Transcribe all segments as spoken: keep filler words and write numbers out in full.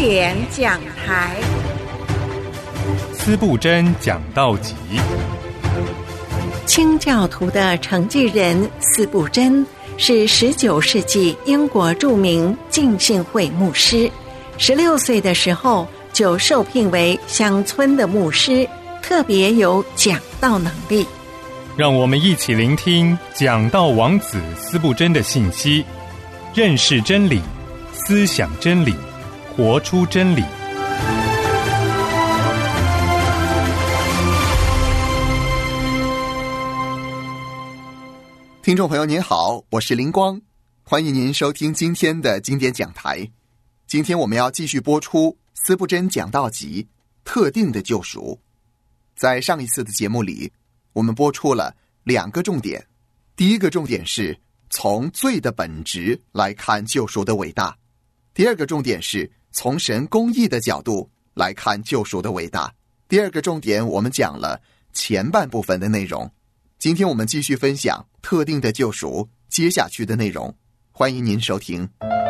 典讲台， 司布真讲道集。 清教徒的承继人司布真是十九世纪英国著名浸信会牧师，十六岁的时候就受聘为乡村的牧师，特别有讲道能力。 让我们一起聆听讲道王子司布真的信息，认识真理，思想真理，活出真理。 听众朋友您好，我是林光，欢迎您收听今天的经典讲台。今天我们要继续播出司布真讲道集特定的救赎。在上一次的节目里，我们播出了两个重点。第一个重点是从罪的本质来看救赎的伟大，第二个重点是从神公义的角度来看救赎的伟大。第二个重点我们讲了前半部分的内容，今天我们继续分享特定的救赎接下去的内容，欢迎您收听。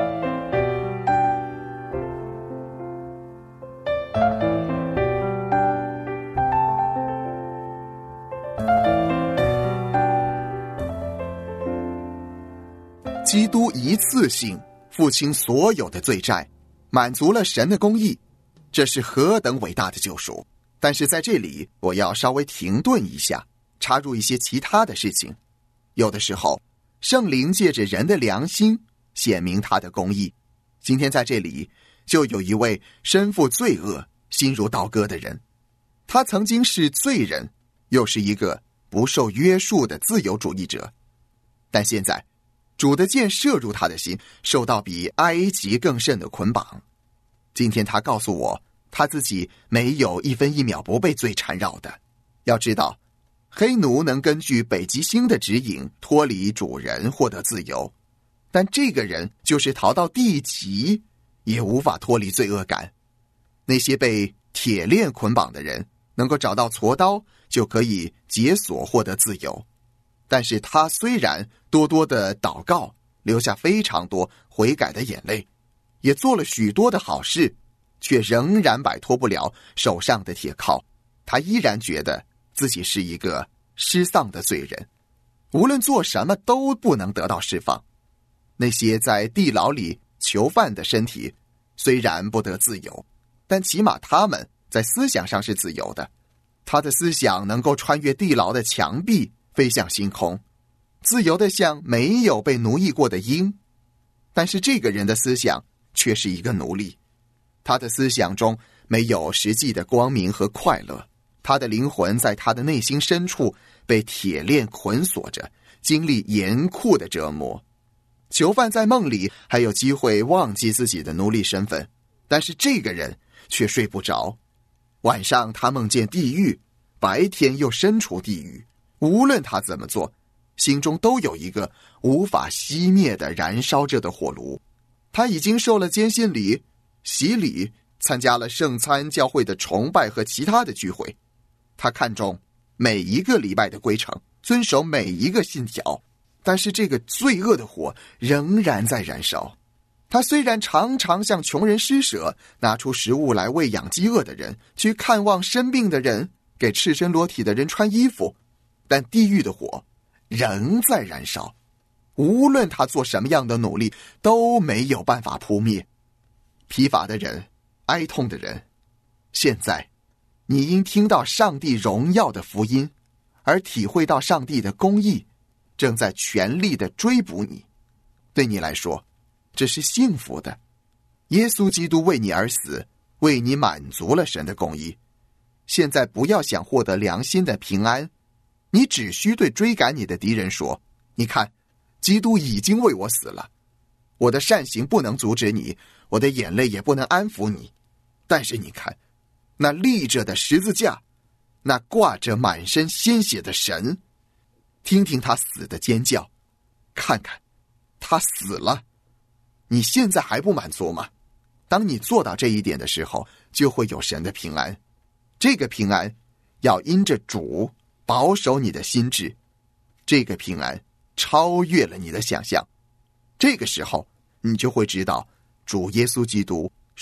基督一次性付清所有的罪债，满足了神的公义，这是何等伟大的救赎。但是在这里我要稍微停顿一下，插入一些其他的事情。有的时候圣灵借着人的良心显明他的公义。今天在这里就有一位身负罪恶心如刀割的人，他曾经是罪人，又是一个不受约束的自由主义者，但现在主的箭射入他的心，受到比埃及更甚的捆绑。今天他告诉我，他自己没有一分一秒不被罪缠绕的。要知道，黑奴能根据北极星的指引脱离主人获得自由，但这个人就是逃到地极也无法脱离罪恶感。那些被铁链捆绑的人能够找到锉刀就可以解锁获得自由，但是他虽然多多的祷告，流下非常多悔改的眼泪，也做了许多的好事，却仍然摆脱不了手上的铁铐。他依然觉得自己是一个失丧的罪人，无论做什么都不能得到释放。那些在地牢里囚犯的身体虽然不得自由，但起码他们在思想上是自由的。他的思想能够穿越地牢的墙壁，飞向星空，自由的像没有被奴役过的鹰。但是这个人的思想却是一个奴隶，他的思想中没有实际的光明和快乐，他的灵魂在他的内心深处被铁链捆锁着，经历严酷的折磨。囚犯在梦里还有机会忘记自己的奴隶身份，但是这个人却睡不着。晚上他梦见地狱，白天又身处地狱，无论他怎么做，心中都有一个无法熄灭的燃烧着的火炉。他已经受了坚信礼、洗礼，参加了圣餐教会的崇拜和其他的聚会。他看重每一个礼拜的规程，遵守每一个信条，但是这个罪恶的火仍然在燃烧。他虽然常常向穷人施舍，拿出食物来喂养饥饿的人，去看望生病的人，给赤身裸体的人穿衣服，但地狱的火仍在燃烧，无论他做什么样的努力都没有办法扑灭。疲乏的人，哀痛的人，现在你因听到上帝荣耀的福音而体会到上帝的公义正在全力地追捕你。对你来说这是幸福的，耶稣基督为你而死，为你满足了神的公义。现在不要想获得良心的平安，你只需对追赶你的敌人说，你看，基督已经为我死了，我的善行不能阻止你，我的眼泪也不能安抚你，但是你看，那立着的十字架，那挂着满身鲜血的神，听听他死的尖叫，看看他死了。你现在还不满足吗？当你做到这一点的时候，就会有神的平安。这个平安要因着主保守你的心智，这个平安超越了你的想象。这个时候你就会知道主耶稣基督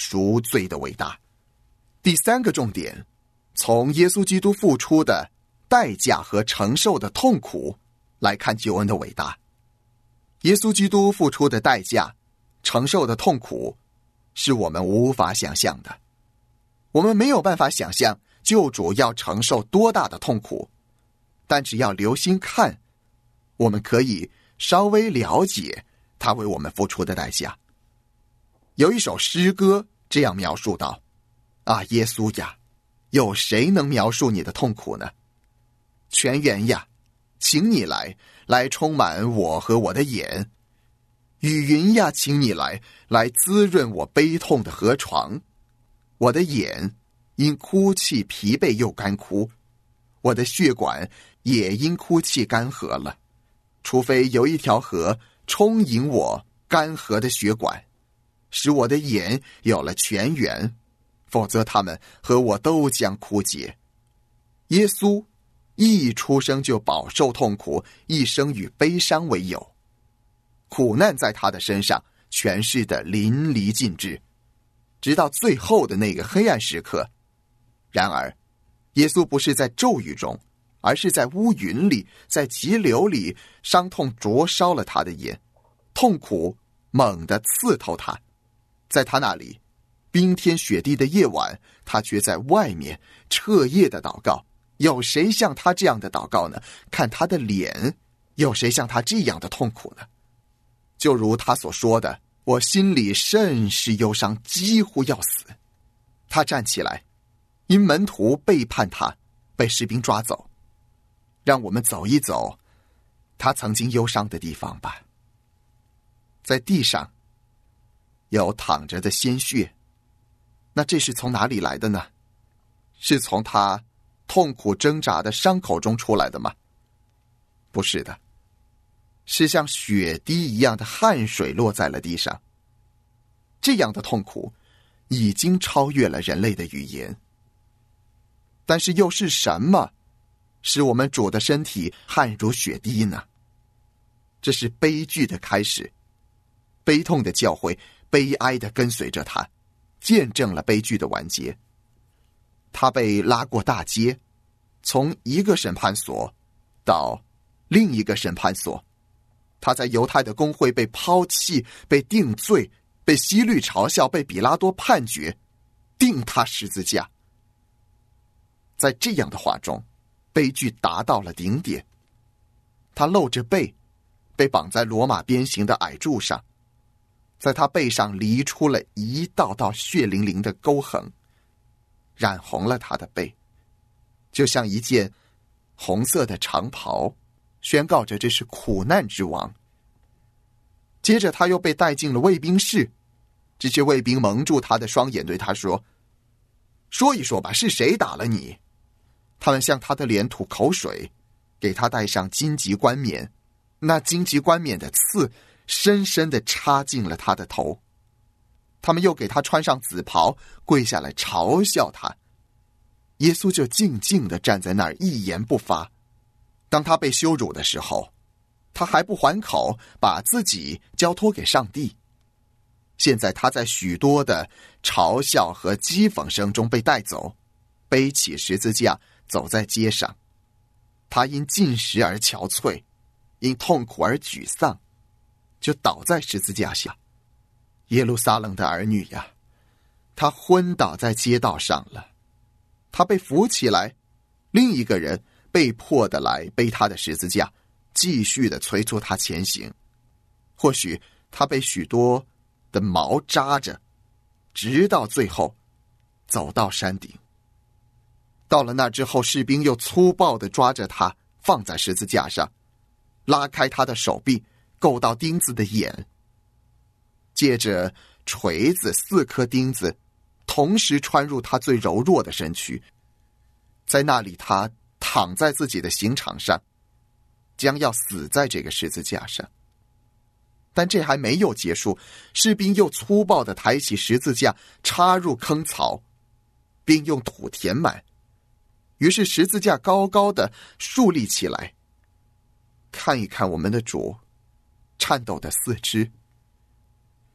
赎罪的伟大。第三个重点，从耶稣基督付出的代价和承受的痛苦来看救恩的伟大。耶稣基督付出的代价，承受的痛苦，是我们无法想象的。我们没有办法想象救主要承受多大的痛苦，但只要留心看，我们可以稍微了解他为我们付出的代价。有一首诗歌这样描述道：啊，耶稣呀，有谁能描述你的痛苦呢？泉源呀，请你来，来充满我和我的眼。雨云呀，请你来，来滋润我悲痛的河床。我的眼因哭泣疲惫又干枯，我的血管也因哭泣干涸了。除非有一条河充盈我干涸的血管，使我的眼有了泉源，否则他们和我都将枯竭。耶稣一出生就饱受痛苦，一生与悲伤为友，苦难在他的身上诠释得淋漓尽致，直到最后的那个黑暗时刻。然而耶稣不是在骤雨中，而是在乌云里，在急流里，伤痛灼烧了他的眼，痛苦猛地刺透他。在他那里，冰天雪地的夜晚，他却在外面彻夜的祷告。有谁像他这样的祷告呢？看他的脸，有谁像他这样的痛苦呢？就如他所说的，我心里甚是忧伤，几乎要死。他站起来，因门徒背叛他，被士兵抓走。让我们走一走他曾经忧伤的地方吧。在地上有淌着的鲜血，那这是从哪里来的呢？是从他痛苦挣扎的伤口中出来的吗？不是的，是像血滴一样的汗水落在了地上。这样的痛苦已经超越了人类的语言。但是又是什么使我们主的身体汗如血滴呢？这是悲剧的开始。悲痛的教会悲哀地跟随着他，见证了悲剧的完结。他被拉过大街，从一个审判所到另一个审判所。他在犹太的公会被抛弃，被定罪，被希律嘲笑，被比拉多判决，钉他十字架。在这样的话中，悲剧达到了顶点。他露着背，被绑在罗马鞭刑的矮柱上，在他背上犁出了一道道血淋淋的沟痕，染红了他的背，就像一件红色的长袍，宣告着这是苦难之王。接着他又被带进了卫兵室，这些卫兵蒙住他的双眼，对他说：说一说吧，是谁打了你？他们向他的脸吐口水，给他戴上荆棘冠冕，那荆棘冠冕的刺深深地插进了他的头。他们又给他穿上紫袍，跪下来嘲笑他。耶稣就静静地站在那儿，一言不发。当他被羞辱的时候，他还不还口，把自己交托给上帝。现在他在许多的嘲笑和讥讽声中被带走，背起十字架走在街上。他因进食而憔悴，因痛苦而沮丧，就倒在十字架下。耶路撒冷的儿女呀，他昏倒在街道上了。他被扶起来，另一个人被迫的来背他的十字架，继续的催促他前行。或许他被许多的毛扎着，直到最后走到山顶。到了那之后，士兵又粗暴地抓着他放在十字架上，拉开他的手臂，够到钉子的眼，接着锤子四颗钉子同时穿入他最柔弱的身躯。在那里他躺在自己的刑场上，将要死在这个十字架上。但这还没有结束，士兵又粗暴地抬起十字架，插入坑槽，并用土填满。于是十字架高高地竖立起来。看一看我们的主颤抖的四肢，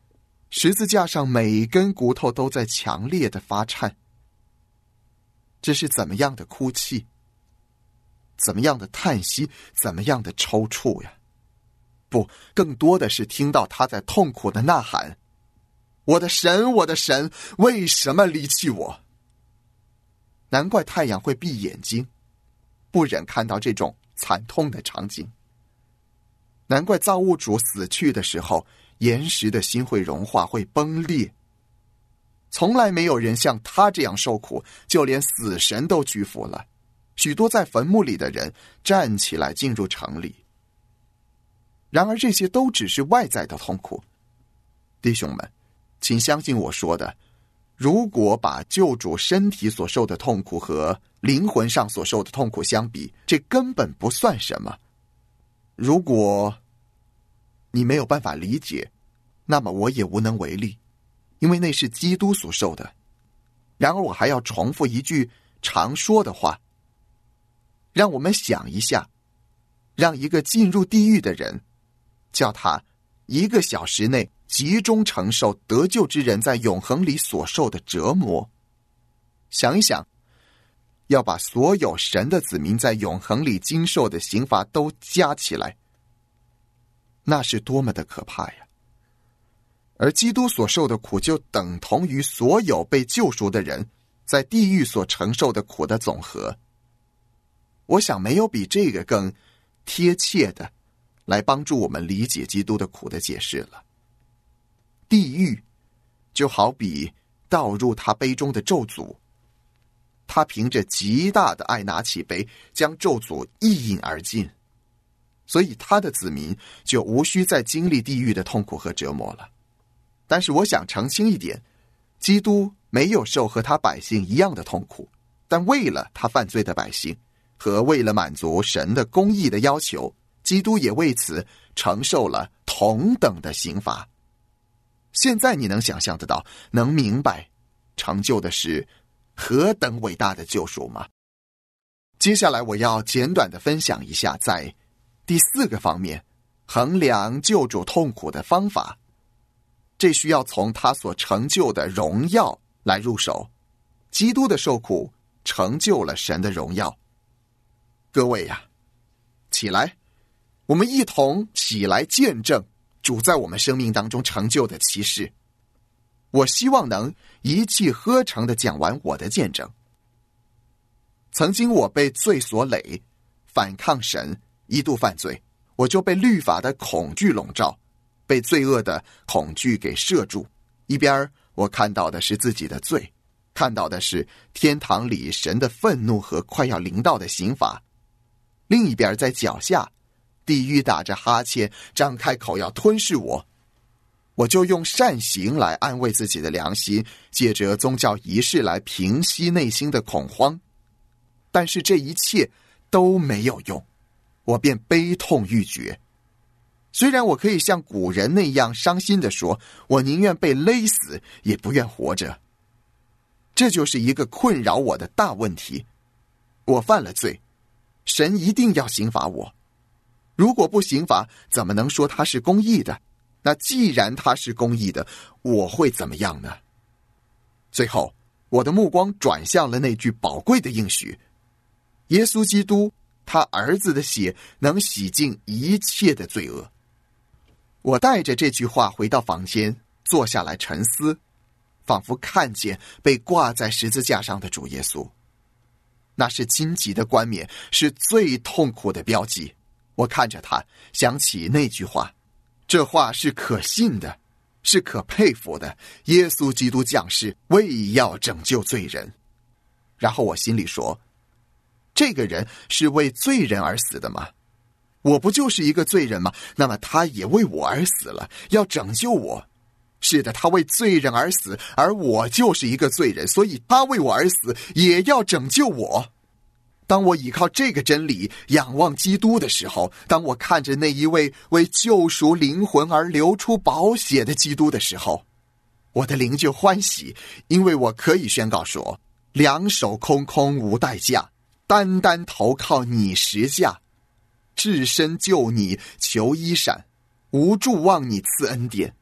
十字架上每一根骨头都在强烈的发颤。这是怎么样的哭泣，怎么样的叹息，怎么样的抽搐呀？不，更多的是听到他在痛苦的呐喊：我的神，我的神，为什么离弃我？难怪太阳会闭眼睛，不忍看到这种惨痛的场景。难怪造物主死去的时候，岩石的心会融化，会崩裂。从来没有人像他这样受苦，就连死神都屈服了。许多在坟墓里的人站起来进入城里。然而这些都只是外在的痛苦。弟兄们，请相信我说的，如果把救主身体所受的痛苦和灵魂上所受的痛苦相比，这根本不算什么。如果你没有办法理解，那么我也无能为力，因为那是基督所受的。然而我还要重复一句常说的话，让我们想一下，让一个进入地狱的人，叫他一个小时内集中承受得救之人在永恒里所受的折磨。想一想，要把所有神的子民在永恒里经受的刑罚都加起来，那是多么的可怕呀！而基督所受的苦就等同于所有被救赎的人在地狱所承受的苦的总和。我想没有比这个更贴切的来帮助我们理解基督的苦的解释了。地狱就好比倒入他杯中的咒诅，他凭着极大的爱拿起杯，将咒诅一饮而尽，所以他的子民就无需再经历地狱的痛苦和折磨了。但是我想澄清一点，基督没有受和他百姓一样的痛苦，但为了他犯罪的百姓和为了满足神的公义的要求，基督也为此承受了同等的刑罚。现在你能想象得到，能明白成就的是何等伟大的救赎吗？接下来我要简短的分享一下在第四个方面衡量救主痛苦的方法。这需要从他所成就的荣耀来入手。基督的受苦成就了神的荣耀。各位呀、啊，起来，我们一同起来见证主在我们生命当中成就的奇事。我希望能一气呵成地讲完我的见证。曾经我被罪所累，反抗神，一度犯罪，我就被律法的恐惧笼罩，被罪恶的恐惧给摄住。一边我看到的是自己的罪，看到的是天堂里神的愤怒和快要临到的刑罚，另一边在脚下地狱打着哈欠，张开口要吞噬我。我就用善行来安慰自己的良心，借着宗教仪式来平息内心的恐慌。但是这一切都没有用，我便悲痛欲绝。虽然我可以像古人那样伤心地说，我宁愿被勒死，也不愿活着。这就是一个困扰我的大问题。我犯了罪，神一定要刑罚我。如果不刑罚，怎么能说他是公义的？那既然他是公义的，我会怎么样呢？最后，我的目光转向了那句宝贵的应许：耶稣基督，他儿子的血能洗净一切的罪恶。我带着这句话回到房间，坐下来沉思，仿佛看见被挂在十字架上的主耶稣。那是荆棘的冠冕，是最痛苦的标记。我看着他，想起那句话，这话是可信的，是可佩服的。耶稣基督降世，为要拯救罪人。然后我心里说，这个人是为罪人而死的吗？我不就是一个罪人吗？那么他也为我而死了，要拯救我。是的，他为罪人而死，而我就是一个罪人，所以他为我而死，也要拯救我。当我依靠这个真理仰望基督的时候，当我看着那一位为救赎灵魂而流出宝血的基督的时候，我的灵就欢喜，因为我可以宣告说，两手空空无代价，单单投靠你十架，置身救你求衣闪，无助望你赐恩典。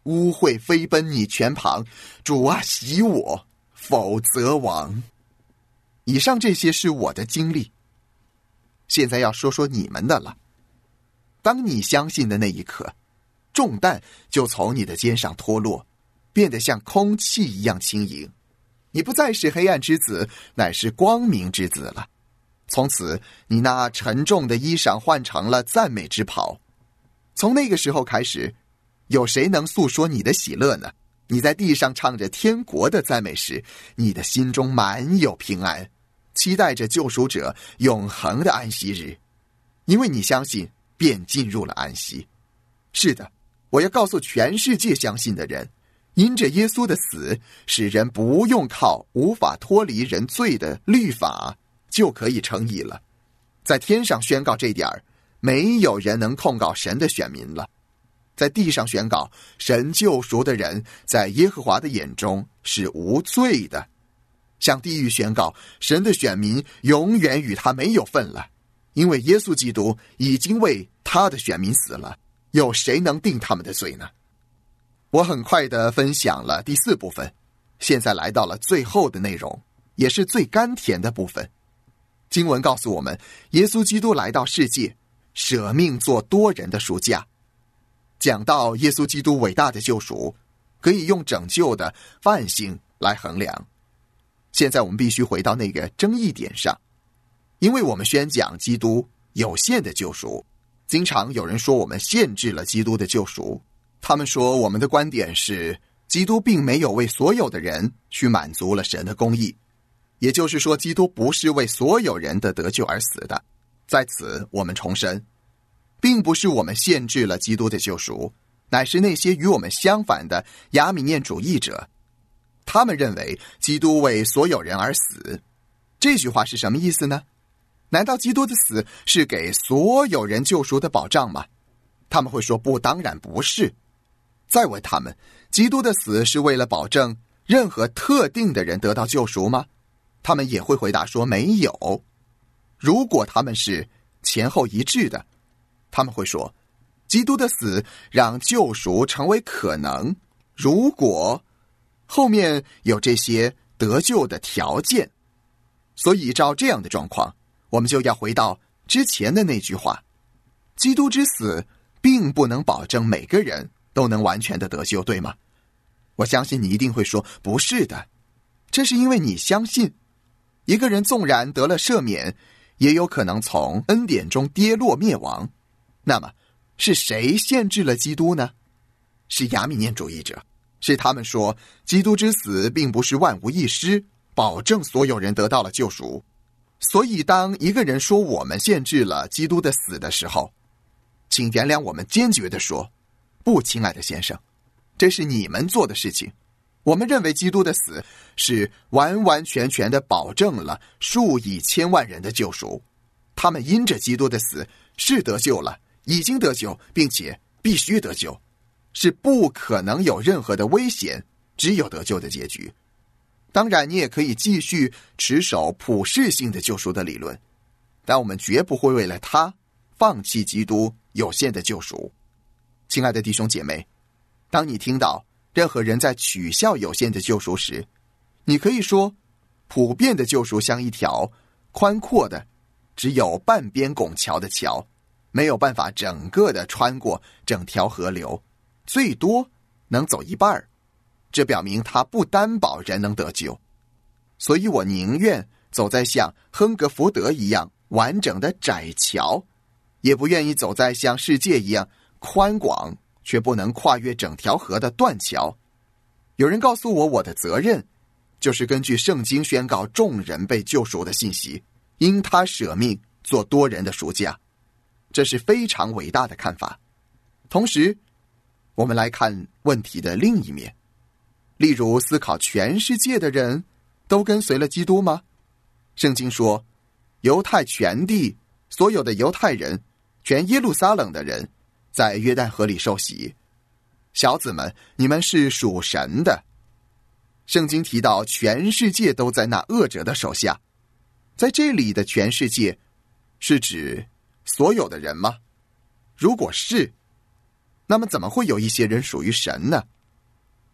污秽飞奔你拳旁，主啊，洗我，否则亡。以上这些是我的经历，现在要说说你们的了。当你相信的那一刻，重担就从你的肩上脱落，变得像空气一样轻盈。你不再是黑暗之子，乃是光明之子了。从此，你那沉重的衣裳换成了赞美之袍。从那个时候开始，有谁能诉说你的喜乐呢？你在地上唱着天国的赞美时，你的心中满有平安，期待着救赎者永恒的安息日。因为你相信，便进入了安息。是的，我要告诉全世界相信的人，因着耶稣的死，使人不用靠无法脱离人罪的律法就可以称义了。在天上宣告这点儿，没有人能控告神的选民了。在地上宣告，神救赎的人在耶和华的眼中是无罪的。向地狱宣告，神的选民永远与他没有份了，因为耶稣基督已经为他的选民死了，有谁能定他们的罪呢？我很快地分享了第四部分，现在来到了最后的内容，也是最甘甜的部分。经文告诉我们，耶稣基督来到世界，舍命做多人的赎价。讲到耶稣基督伟大的救赎，可以用拯救的范性来衡量。现在我们必须回到那个争议点上，因为我们宣讲基督有限的救赎，经常有人说我们限制了基督的救赎。他们说我们的观点是，基督并没有为所有的人去满足了神的公义，也就是说，基督不是为所有人的得救而死的。在此我们重申，并不是我们限制了基督的救赎，乃是那些与我们相反的亚米念主义者，他们认为基督为所有人而死。这句话是什么意思呢？难道基督的死是给所有人救赎的保障吗？他们会说不，当然不是。再问他们，基督的死是为了保证任何特定的人得到救赎吗？他们也会回答说没有。如果他们是前后一致的，他们会说，基督的死让救赎成为可能，如果后面有这些得救的条件。所以照这样的状况，我们就要回到之前的那句话，基督之死并不能保证每个人都能完全的得救，对吗？我相信你一定会说，不是的，这是因为你相信，一个人纵然得了赦免，也有可能从恩典中跌落灭亡。那么是谁限制了基督呢？是亚米念主义者，是他们说基督之死并不是万无一失，保证所有人得到了救赎。所以当一个人说我们限制了基督的死的时候，请原谅我们坚决地说，不，亲爱的先生，这是你们做的事情。我们认为基督的死是完完全全地保证了数以千万人的救赎，他们因着基督的死是得救了，已经得救，并且必须得救，是不可能有任何的危险，只有得救的结局。当然你也可以继续持守普世性的救赎的理论，但我们绝不会为了他放弃基督有限的救赎。亲爱的弟兄姐妹，当你听到任何人在取笑有限的救赎时，你可以说，普遍的救赎像一条宽阔的只有半边拱桥的桥，没有办法整个的穿过整条河流，最多能走一半，这表明它不担保人能得救。所以我宁愿走在像亨格福德一样完整的窄桥，也不愿意走在像世界一样宽广却不能跨越整条河的断桥。有人告诉我，我的责任就是根据圣经宣告众人被救赎的信息，因他舍命做多人的赎价。这是非常伟大的看法。同时我们来看问题的另一面，例如思考全世界的人都跟随了基督吗？圣经说，犹太全地所有的犹太人，全耶路撒冷的人在约旦河里受洗。小子们，你们是属神的。圣经提到全世界都在那恶者的手下，在这里的全世界是指所有的人吗？如果是，那么怎么会有一些人属于神呢？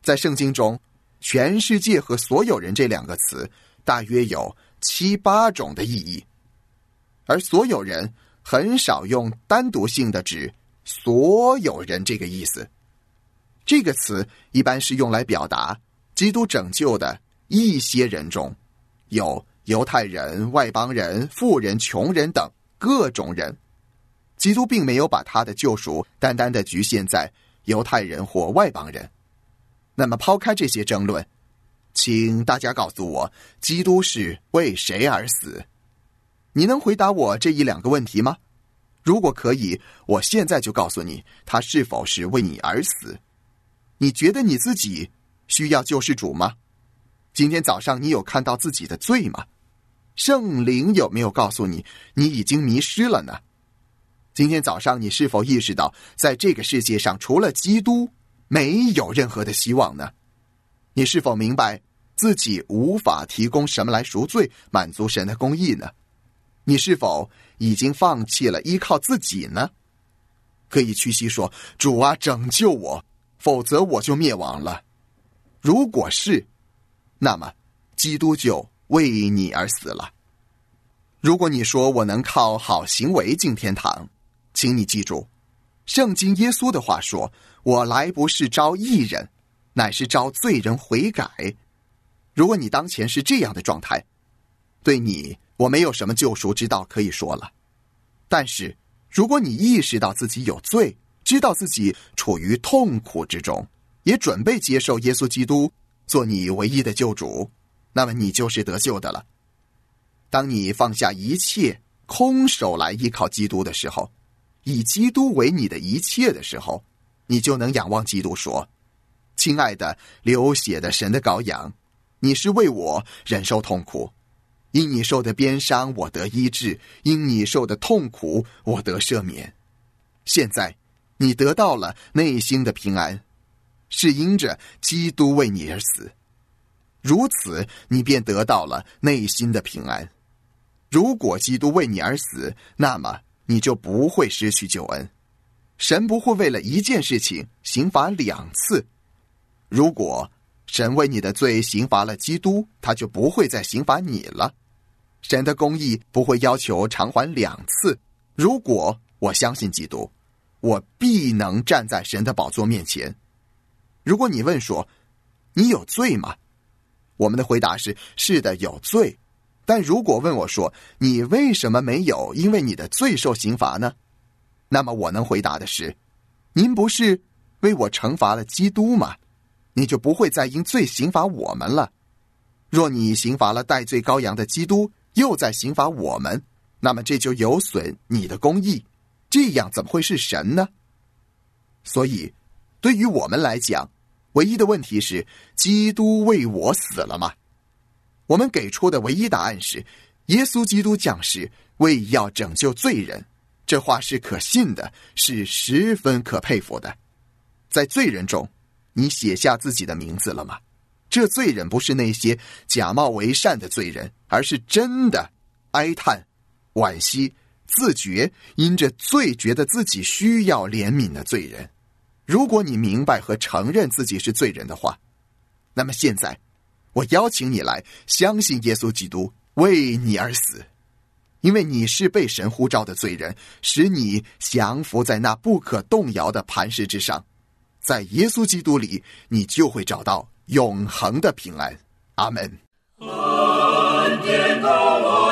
在圣经中，全世界和所有人这两个词大约有七八种的意义，而所有人很少用单独性的指所有人这个意思。这个词一般是用来表达基督拯救的一些人中有犹太人、外邦人、富人、穷人等各种人。基督并没有把他的救赎单单的局限在犹太人或外邦人。那么抛开这些争论，请大家告诉我，基督是为谁而死？你能回答我这一两个问题吗？如果可以，我现在就告诉你，他是否是为你而死。你觉得你自己需要救世主吗？今天早上你有看到自己的罪吗？圣灵有没有告诉你，你已经迷失了呢？今天早上你是否意识到，在这个世界上除了基督，没有任何的希望呢？你是否明白自己无法提供什么来赎罪，满足神的公义呢？你是否已经放弃了依靠自己呢？可以屈膝说，主啊，拯救我，否则我就灭亡了。如果是，那么基督就为你而死了。如果你说我能靠好行为进天堂，请你记住，圣经耶稣的话说，我来不是招义人，乃是招罪人悔改。如果你当前是这样的状态，对你我没有什么救赎之道可以说了。但是如果你意识到自己有罪，知道自己处于痛苦之中，也准备接受耶稣基督做你唯一的救主，那么你就是得救的了。当你放下一切，空手来依靠基督的时候，以基督为你的一切的时候，你就能仰望基督说，亲爱的流血的神的羔羊，你是为我忍受痛苦，因你受的鞭伤我得医治，因你受的痛苦我得赦免。现在你得到了内心的平安，是因着基督为你而死，如此你便得到了内心的平安。如果基督为你而死，那么你就不会失去救恩。神不会为了一件事情刑罚两次。如果神为你的罪刑罚了基督，他就不会再刑罚你了。神的公义不会要求偿还两次。如果我相信基督，我必能站在神的宝座面前。如果你问说，你有罪吗？我们的回答是，是的，有罪。但如果问我说，你为什么没有因为你的罪受刑罚呢？那么我能回答的是，您不是为我惩罚了基督吗？你就不会再因罪刑罚我们了。若你刑罚了代罪羔羊的基督，又在刑罚我们，那么这就有损你的公义，这样怎么会是神呢？所以对于我们来讲，唯一的问题是，基督为我死了吗？我们给出的唯一答案是，耶稣基督降世为要拯救罪人。这话是可信的，是十分可佩服的。在罪人中，你写下自己的名字了吗？这罪人不是那些假冒为善的罪人，而是真的哀叹、惋惜、自觉，因着罪觉得自己需要怜悯的罪人。如果你明白和承认自己是罪人的话，那么现在我邀请你来相信耶稣基督为你而死，因为你是被神呼召的罪人，使你降服在那不可动摇的磐石之上。在耶稣基督里，你就会找到永恒的平安。阿们。 恩典高我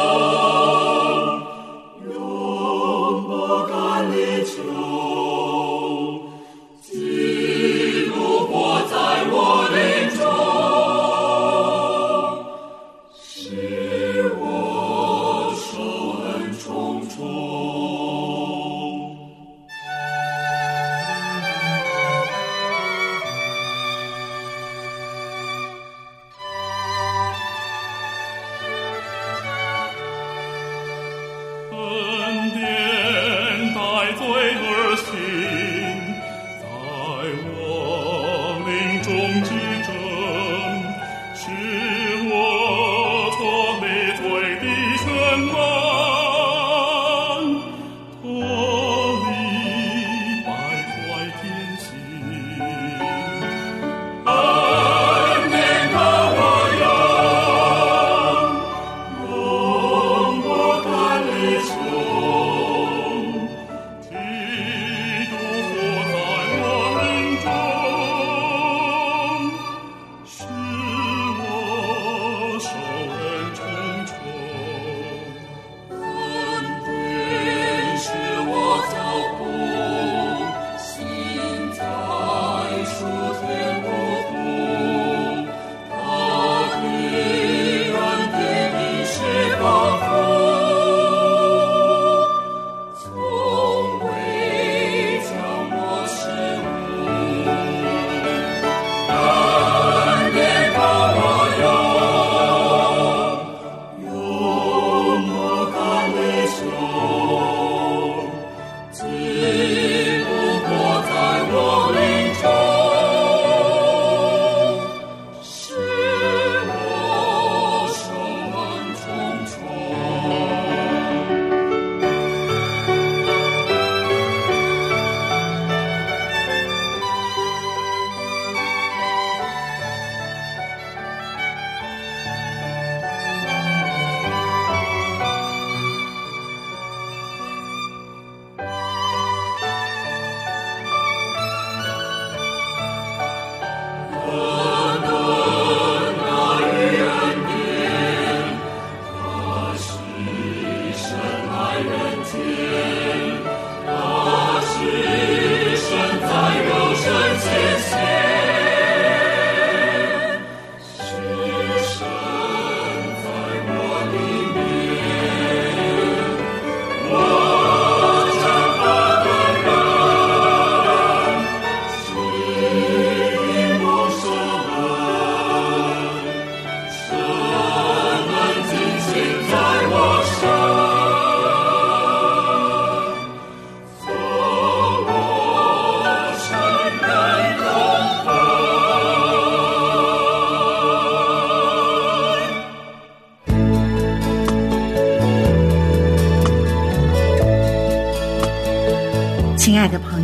有，永不敢离求，基督活在我灵中，使我受恩重重。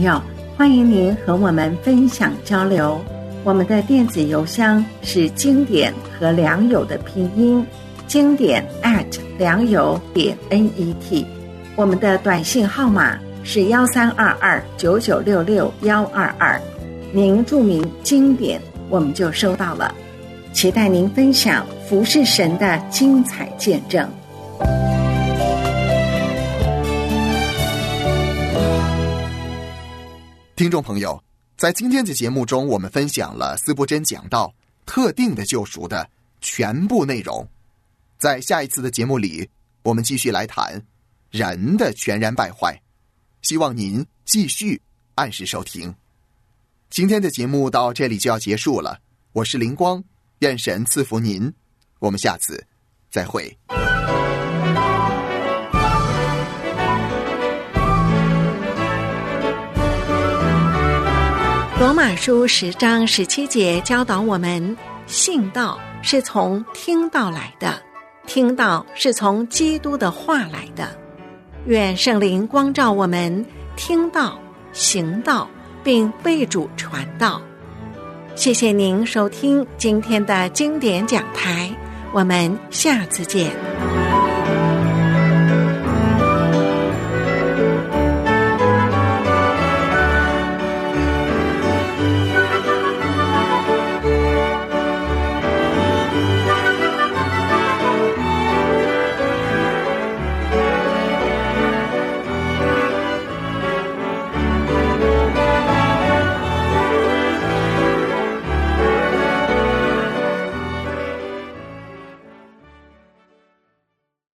友，欢迎您和我们分享交流。我们的电子邮箱是经典和良友的拼音，经典 at 良友点 net。我们的短信号码是幺三二二九九六六幺二二，您注明经典，我们就收到了。期待您分享服侍神的精彩见证。 听众朋友，在今天的节目中，我们分享了司布真讲到特定的救赎的全部内容。在下一次的节目里，我们继续来谈人的全然败坏。希望您继续按时收听。今天的节目到这里就要结束了，我是灵光，愿神赐福您，我们下次再会。 罗马书十章十七节教导我们，信道是从听道来的，听道是从基督的话来的。愿圣灵光照我们，听道、行道，并为主传道。谢谢您收听今天的经典讲台，我们下次见。